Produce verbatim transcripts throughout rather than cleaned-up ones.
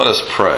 Let us pray.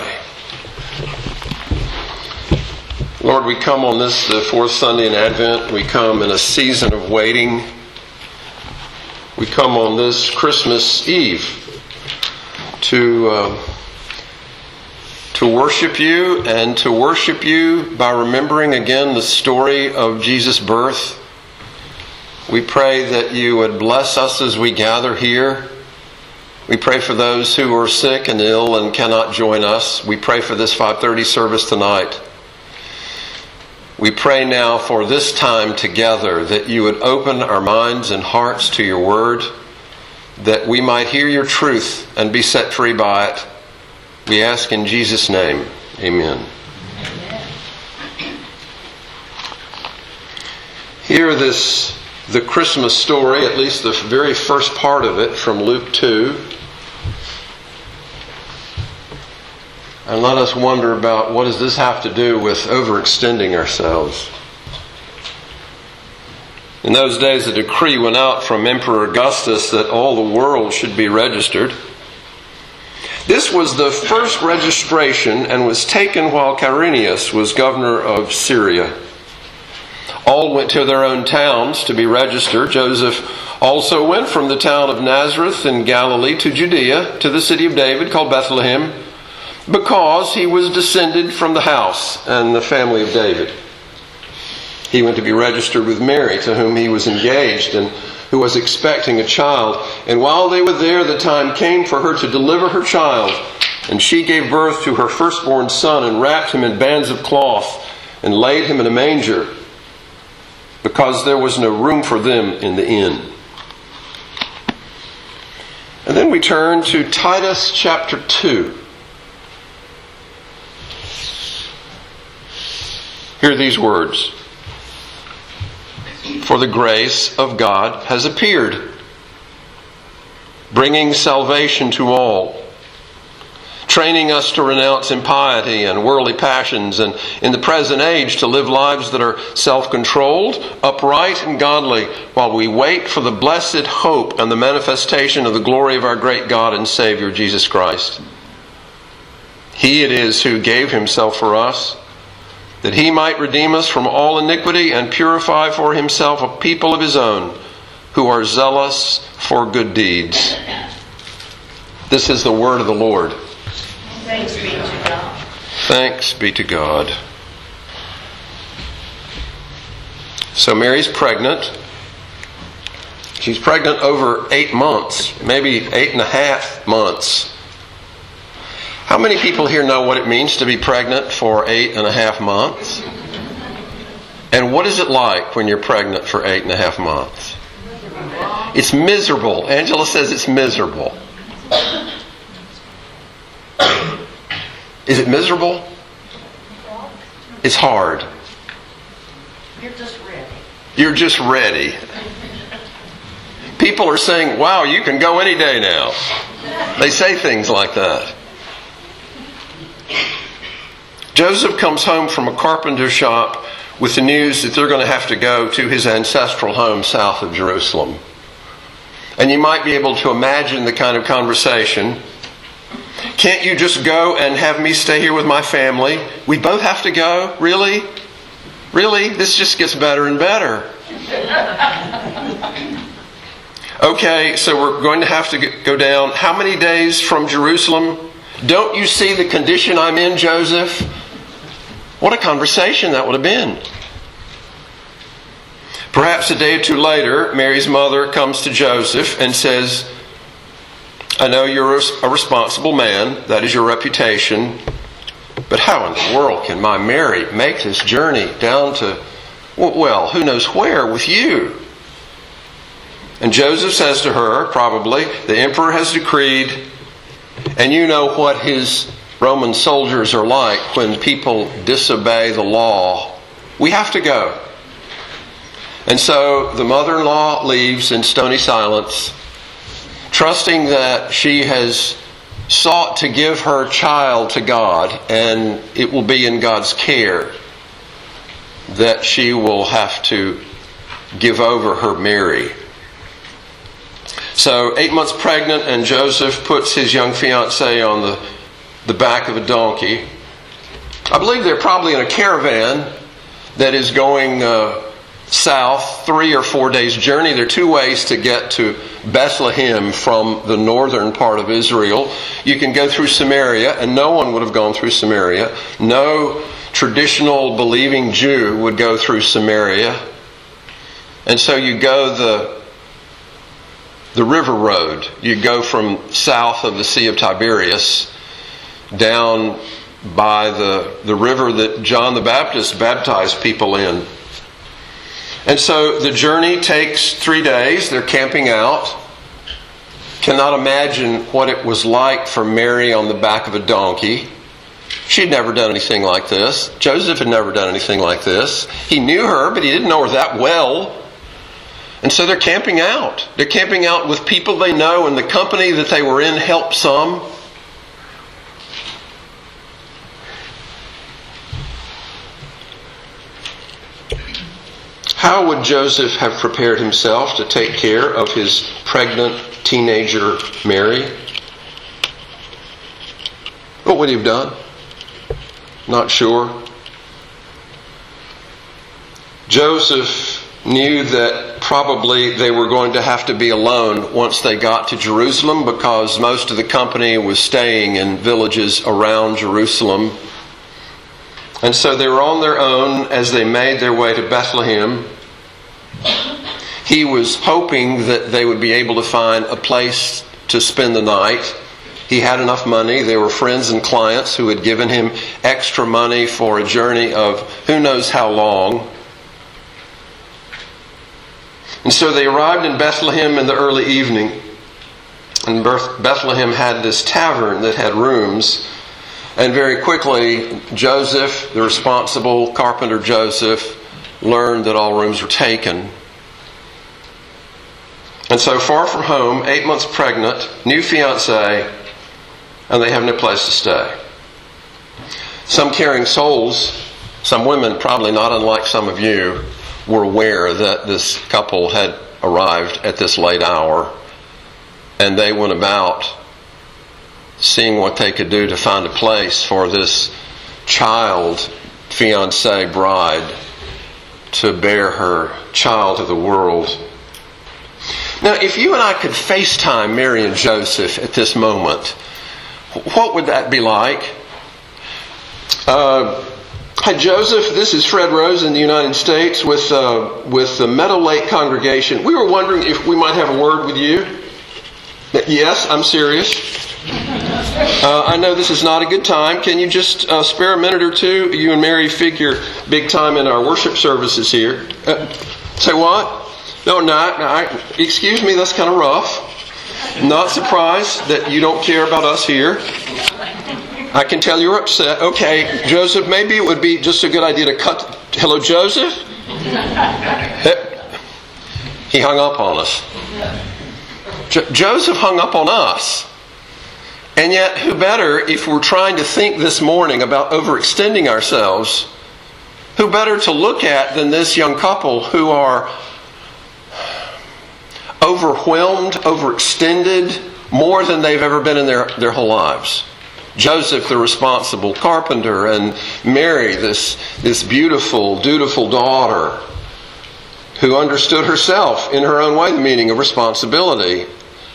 Lord, we come on this, the fourth Sunday in Advent. We come in a season of waiting. We come on this Christmas Eve to uh, to worship you, and to worship you by remembering again the story of Jesus' birth. We pray that you would bless us as we gather here. We pray for those who are sick and ill and cannot join us. We pray for this five thirty service tonight. We pray now for this time together that you would open our minds and hearts to your word, that we might hear your truth and be set free by it. We ask in Jesus' name. Amen. Hear this, the Christmas story, at least the very first part of it, from Luke two. And let us wonder about, what does this have to do with overextending ourselves? In those days, a decree went out from Emperor Augustus that all the world should be registered. This was the first registration and was taken while Quirinius was governor of Syria. All went to their own towns to be registered. Joseph also went from the town of Nazareth in Galilee to Judea, to the city of David called Bethlehem, because he was descended from the house and the family of David. He went to be registered with Mary, to whom he was engaged and who was expecting a child. And while they were there, the time came for her to deliver her child. And she gave birth to her firstborn son and wrapped him in bands of cloth and laid him in a manger, because there was no room for them in the inn. And then we turn to Titus chapter two. Hear these words. For the grace of God has appeared, bringing salvation to all, training us to renounce impiety and worldly passions, and in the present age to live lives that are self-controlled, upright, and godly, while we wait for the blessed hope and the manifestation of the glory of our great God and Savior, Jesus Christ. He it is who gave himself for us, that he might redeem us from all iniquity and purify for himself a people of his own, who are zealous for good deeds. This is the word of the Lord. Thanks be to God. Thanks be to God. So Mary's pregnant. She's pregnant over eight months, maybe eight and a half months. How many people here know what it means to be pregnant for eight and a half months? And what is it like when you're pregnant for eight and a half months? It's miserable. Angela says it's miserable. Is it miserable? It's hard. You're just ready. You're just ready. People are saying, wow, you can go any day now. They say things like that. Joseph comes home from a carpenter shop with the news that they're going to have to go to his ancestral home south of Jerusalem. And you might be able to imagine the kind of conversation. Can't you just go and have me stay here with my family? We both have to go? Really? Really? This just gets better and better. Okay, so we're going to have to go down. How many days from Jerusalem? Don't you see the condition I'm in, Joseph? What a conversation that would have been. Perhaps a day or two later, Mary's mother comes to Joseph and says, I know you're a responsible man. That is your reputation. But how in the world can my Mary make this journey down to, well, who knows where with you? And Joseph says to her, probably, the emperor has decreed. And you know what his Roman soldiers are like when people disobey the law. We have to go. And so the mother-in-law leaves in stony silence, trusting that she has sought to give her child to God, and it will be in God's care that she will have to give over her Mary. So eight months pregnant, and Joseph puts his young fiancée on the the back of a donkey. I believe they're probably in a caravan that is going uh, south, three or four days' journey. There are two ways to get to Bethlehem from the northern part of Israel. You can go through Samaria, and no one would have gone through Samaria. No traditional believing Jew would go through Samaria. And so you go the the river road. You go from south of the Sea of Tiberias down by the, the river that John the Baptist baptized people in. And so the journey takes three days. They're camping out. Cannot imagine what it was like for Mary on the back of a donkey. She'd never done anything like this. Joseph had never done anything like this. He knew her, but he didn't know her that well. And so they're camping out. They're camping out with people they know, and the company that they were in helped some. How would Joseph have prepared himself to take care of his pregnant teenager Mary? What would he have done? Not sure. Joseph knew that probably they were going to have to be alone once they got to Jerusalem, because most of the company was staying in villages around Jerusalem. And so they were on their own as they made their way to Bethlehem. He was hoping that they would be able to find a place to spend the night. He had enough money. There were friends and clients who had given him extra money for a journey of who knows how long. And so they arrived in Bethlehem in the early evening. And Bethlehem had this tavern that had rooms. And very quickly, Joseph, the responsible carpenter Joseph, learned that all rooms were taken. And so far from home, eight months pregnant, new fiancé, and they have no place to stay. Some caring souls, some women, probably not unlike some of you, were aware that this couple had arrived at this late hour, and they went about seeing what they could do to find a place for this child, fiancé bride, to bear her child to the world. Now, if you and I could FaceTime Mary and Joseph at this moment, what would that be like? Uh, Hi Joseph, this is Fred Rose in the United States with uh, with the Meadow Lake congregation. We were wondering if we might have a word with you. Yes, I'm serious. Uh, I know this is not a good time. Can you just uh, spare a minute or two? You and Mary figure big time in our worship services here. Uh, say what? No, not. I, excuse me, that's kind of rough. Not surprised that you don't care about us here. I can tell you're upset. Okay, Joseph, maybe it would be just a good idea to cut. Hello, Joseph? He hung up on us. Jo- Joseph hung up on us. And yet, who better, if we're trying to think this morning about overextending ourselves, who better to look at than this young couple who are overwhelmed, overextended, more than they've ever been in their, their whole lives. Joseph, the responsible carpenter, and Mary, this, this beautiful, dutiful daughter who understood herself in her own way the meaning of responsibility.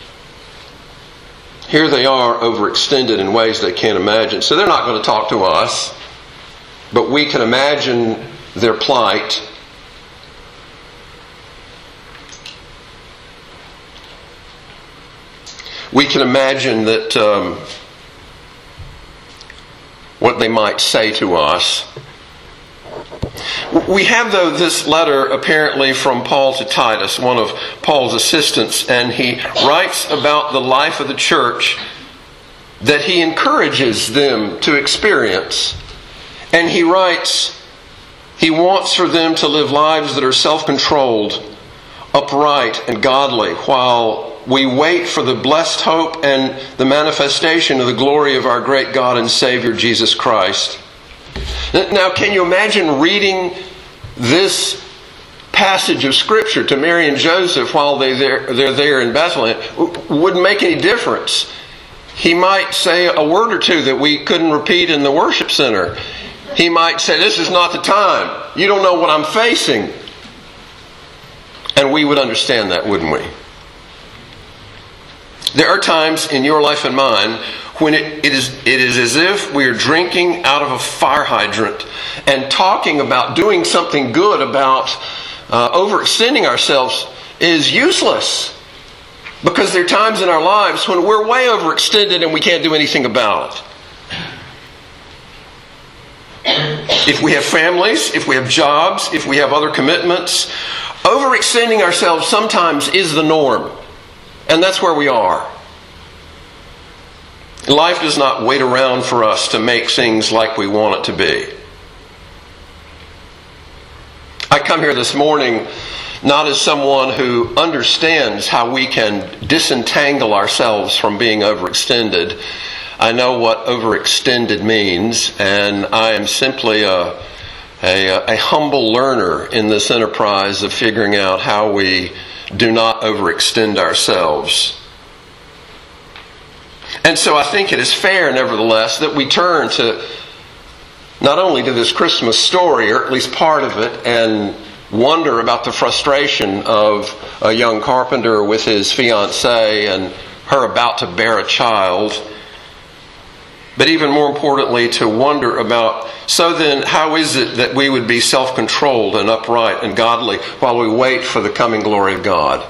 Here they are overextended in ways they can't imagine. So they're not going to talk to us, but we can imagine their plight. We can imagine that um, what they might say to us. We have, though, this letter apparently from Paul to Titus, one of Paul's assistants, and he writes about the life of the church that he encourages them to experience. And he writes, he wants for them to live lives that are self-controlled, upright, and godly, while we wait for the blessed hope and the manifestation of the glory of our great God and Savior, Jesus Christ. Now, can you imagine reading this passage of Scripture to Mary and Joseph while they they're, they're there in Bethlehem? It wouldn't make any difference. He might say a word or two that we couldn't repeat in the worship center. He might say, this is not the time. You don't know what I'm facing. And we would understand that, wouldn't we? There are times in your life and mine when it, it is it is as if we are drinking out of a fire hydrant and talking about doing something good about uh, overextending ourselves is useless. Because there are times in our lives when we're way overextended and we can't do anything about it. If we have families, if we have jobs, if we have other commitments, overextending ourselves sometimes is the norm. And that's where we are. Life does not wait around for us to make things like we want it to be. I come here this morning not as someone who understands how we can disentangle ourselves from being overextended. I know what overextended means, and I am simply a, a, a humble learner in this enterprise of figuring out how we do not overextend ourselves. And so I think it is fair, nevertheless, that we turn to not only to this Christmas story, or at least part of it, and wonder about the frustration of a young carpenter with his fiancée and her about to bear a child. But even more importantly, to wonder about, so then, how is it that we would be self-controlled and upright and godly while we wait for the coming glory of God?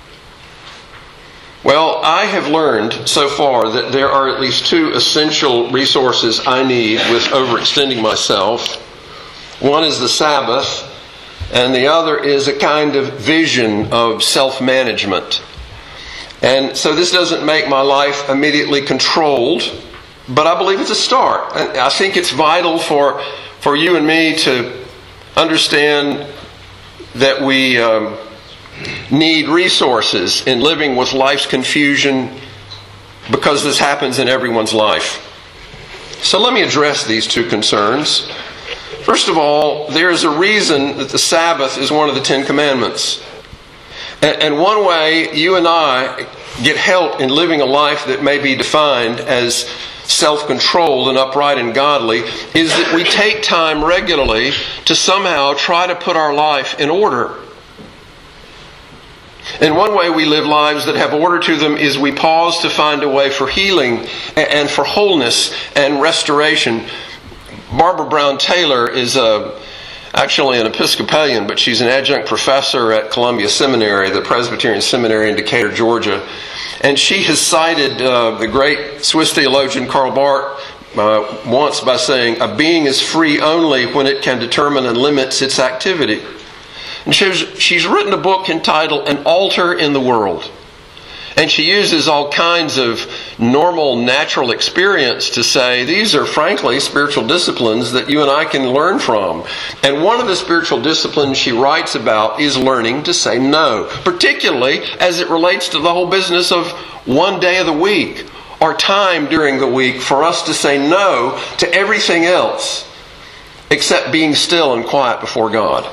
Well, I have learned so far that there are at least two essential resources I need with overextending myself. One is the Sabbath, and the other is a kind of vision of self-management. And so this doesn't make my life immediately controlled, but I believe it's a start. And I think it's vital for, for you and me to understand that we um, need resources in living with life's confusion, because this happens in everyone's life. So let me address these two concerns. First of all, there is a reason that the Sabbath is one of the Ten Commandments. And one way you and I get help in living a life that may be defined as self-controlled and upright and godly is that we take time regularly to somehow try to put our life in order. And one way we live lives that have order to them is we pause to find a way for healing and for wholeness and restoration. Barbara Brown Taylor is a, actually an Episcopalian, but she's an adjunct professor at Columbia Seminary, the Presbyterian Seminary in Decatur, Georgia. And she has cited uh, the great Swiss theologian Karl Barth uh, once by saying, "A being is free only when it can determine and limits its activity." And she's, she's written a book entitled An Altar in the World. And she uses all kinds of normal, natural experience to say these are, frankly, spiritual disciplines that you and I can learn from. And one of the spiritual disciplines she writes about is learning to say no, particularly as it relates to the whole business of one day of the week or time during the week for us to say no to everything else except being still and quiet before God.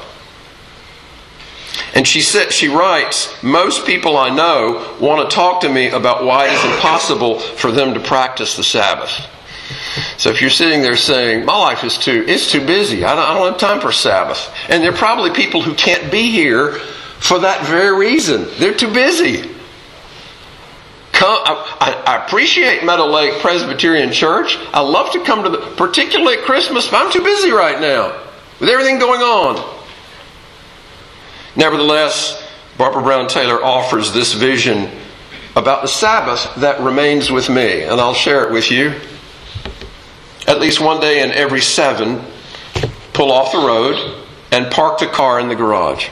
And she said, she writes, most people I know want to talk to me about why it is impossible for them to practice the Sabbath. So if you're sitting there saying, my life is too, it's too busy. I don't, I don't have time for Sabbath. And there are probably people who can't be here for that very reason. They're too busy. Come, I, I appreciate Meadow Lake Presbyterian Church. I love to come to the, particularly at Christmas, but I'm too busy right now with everything going on. Nevertheless, Barbara Brown Taylor offers this vision about the Sabbath that remains with me, and I'll share it with you. At least one day in every seven, pull off the road and park the car in the garage.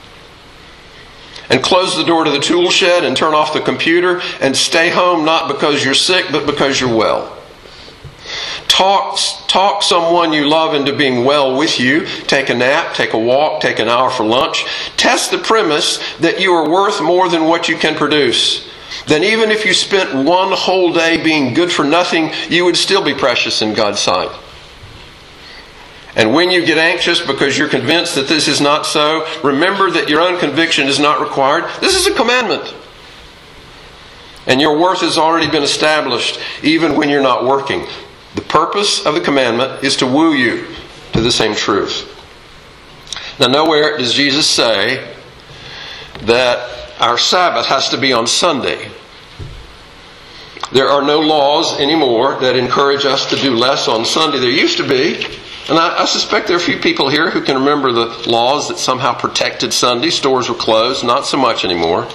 And close the door to the tool shed and turn off the computer and stay home not because you're sick, but because you're well. Talk, talk someone you love into being well with you. Take a nap, take a walk, take an hour for lunch. Test the premise that you are worth more than what you can produce. Then even if you spent one whole day being good for nothing, you would still be precious in God's sight. And when you get anxious because you're convinced that this is not so, remember that your own conviction is not required. This is a commandment. And your worth has already been established even when you're not working. The purpose of the commandment is to woo you to the same truth. Now, nowhere does Jesus say that our Sabbath has to be on Sunday. There are no laws anymore that encourage us to do less on Sunday. There used to be. And I, I suspect there are a few people here who can remember the laws that somehow protected Sunday. Stores were closed. Not so much anymore.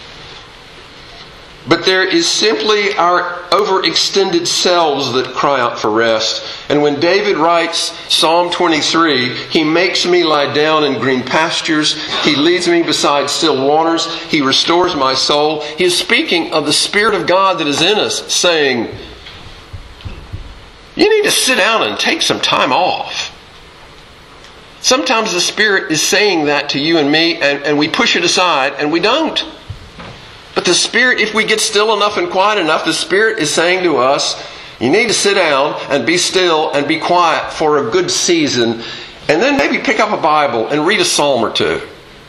But there is simply our overextended selves that cry out for rest. And when David writes Psalm twenty-three, He makes me lie down in green pastures. He leads me beside still waters. He restores my soul. He is speaking of the Spirit of God that is in us, saying, you need to sit down and take some time off. Sometimes the Spirit is saying that to you and me, and, and we push it aside, and we don't. But the Spirit, if we get still enough and quiet enough, the Spirit is saying to us, you need to sit down and be still and be quiet for a good season, and then maybe pick up a Bible and read a psalm or two.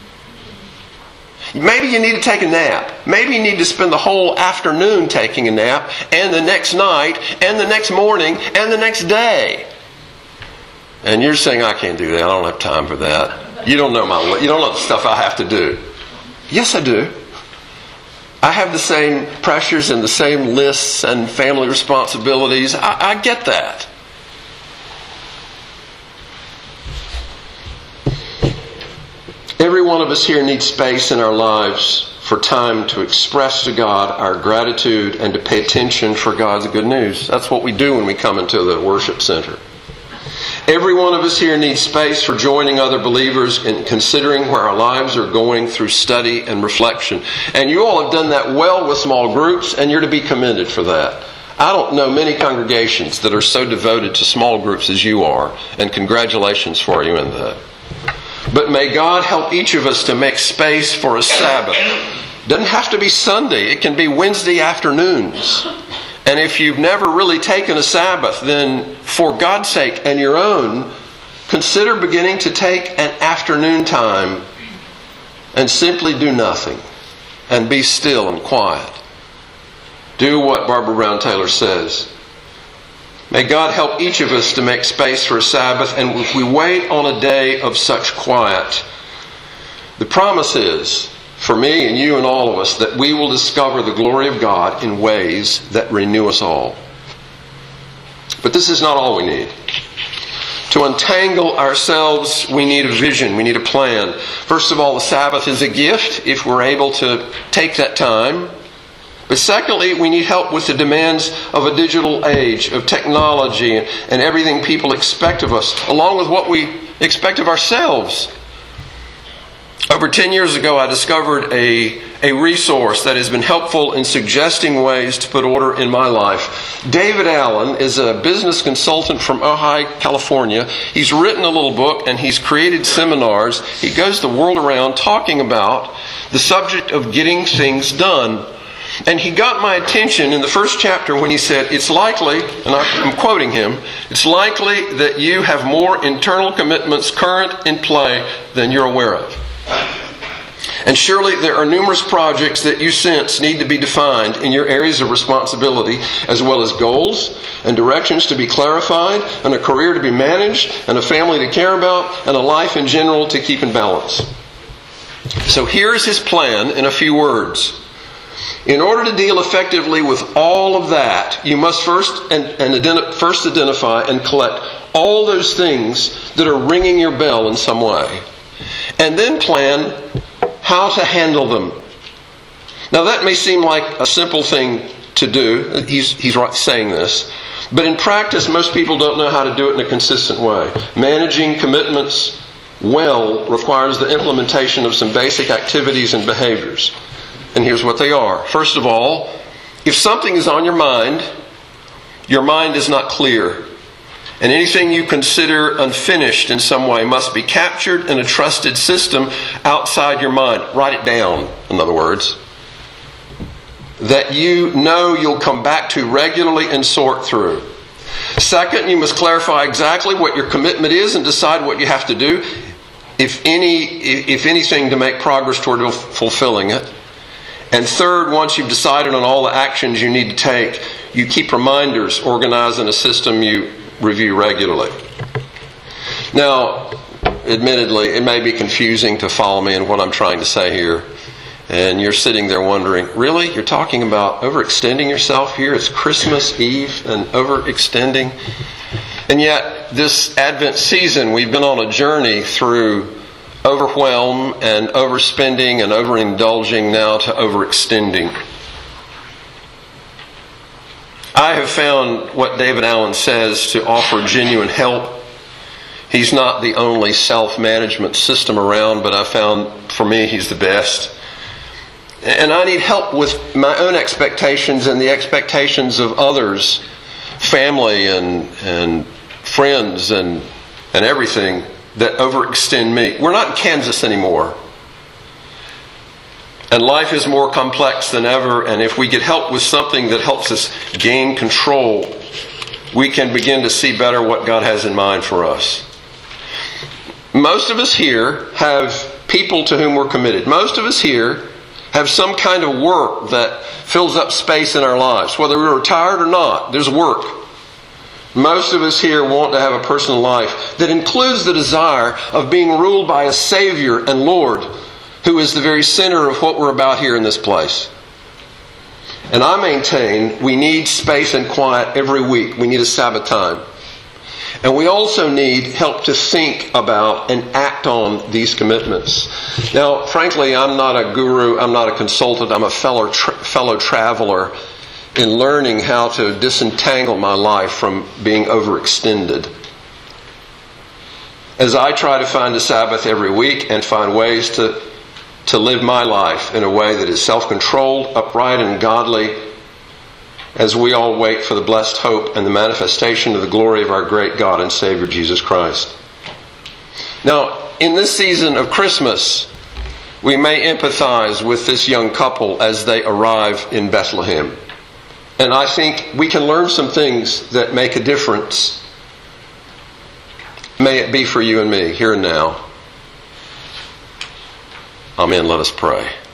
Maybe you need to take a nap. Maybe you need to spend the whole afternoon taking a nap, and the next night, and the next morning, and the next day. And you're saying, I can't do that. I don't have time for that. You don't know my, you don't know the stuff I have to do. Yes, I do. I have the same pressures and the same lists and family responsibilities. I, I get that. Every one of us here needs space in our lives for time to express to God our gratitude and to pay attention for God's good news. That's what we do when we come into the worship center. Every one of us here needs space for joining other believers in considering where our lives are going through study and reflection. And you all have done that well with small groups, and you're to be commended for that. I don't know many congregations that are so devoted to small groups as you are, and congratulations for you in that. But may God help each of us to make space for a Sabbath. It doesn't have to be Sunday. It can be Wednesday afternoons. And if you've never really taken a Sabbath, then for God's sake and your own, consider beginning to take an afternoon time and simply do nothing and be still and quiet. Do what Barbara Brown Taylor says. May God help each of us to make space for a Sabbath, and if we wait on a day of such quiet, the promise is, for me and you and all of us, that we will discover the glory of God in ways that renew us all. But this is not all we need. To untangle ourselves, we need a vision. We need a plan. First of all, the Sabbath is a gift if we're able to take that time. But secondly, we need help with the demands of a digital age, of technology, and everything people expect of us, along with what we expect of ourselves. Over ten years ago, I discovered a, a resource that has been helpful in suggesting ways to put order in my life. David Allen is a business consultant from Ojai, California. He's written a little book and he's created seminars. He goes the world around talking about the subject of getting things done. And he got my attention in the first chapter when he said, it's likely, and I'm quoting him, it's likely that you have more internal commitments current in play than you're aware of. And surely there are numerous projects that you sense need to be defined in your areas of responsibility, as well as goals and directions to be clarified, and a career to be managed, and a family to care about, and a life in general to keep in balance. So here's his plan in a few words. In order to deal effectively with all of that, you must first and, and identi- first identify and collect all those things that are ringing your bell in some way. And then plan how to handle them. Now that may seem like a simple thing to do. He's, he's right saying this. But in practice, most people don't know how to do it in a consistent way. Managing commitments well requires the implementation of some basic activities and behaviors. And here's what they are. First of all, if something is on your mind, your mind is not clear. And anything you consider unfinished in some way must be captured in a trusted system outside your mind. Write it down, in other words. That you know you'll come back to regularly and sort through. Second, you must clarify exactly what your commitment is and decide what you have to do, if any, if anything, to make progress toward fulfilling it. And third, once you've decided on all the actions you need to take, you keep reminders organized in a system you review regularly. Now, admittedly, it may be confusing to follow me in what I'm trying to say here. And you're sitting there wondering, really? You're talking about overextending yourself here? It's Christmas Eve and overextending? And yet, this Advent season, we've been on a journey through overwhelm and overspending and overindulging now to overextending. I have found what David Allen says to offer genuine help. He's not the only self-management system around, but I found for me he's the best. And I need help with my own expectations and the expectations of others, family and and friends and and everything that overextend me. We're not in Kansas anymore. And life is more complex than ever, and if we get help with something that helps us gain control, we can begin to see better what God has in mind for us. Most of us here have people to whom we're committed. Most of us here have some kind of work that fills up space in our lives. Whether we're retired or not, there's work. Most of us here want to have a personal life that includes the desire of being ruled by a Savior and Lord who is the very center of what we're about here in this place. And I maintain we need space and quiet every week. We need a Sabbath time. And we also need help to think about and act on these commitments. Now, frankly, I'm not a guru, I'm not a consultant, I'm a fellow tra- fellow traveler in learning how to disentangle my life from being overextended. As I try to find a Sabbath every week and find ways to, to live my life in a way that is self-controlled, upright, and godly, as we all wait for the blessed hope and the manifestation of the glory of our great God and Savior Jesus Christ. Now, in this season of Christmas, we may empathize with this young couple as they arrive in Bethlehem. And I think we can learn some things that make a difference. May it be for you and me, here and now. Amen. Let us pray.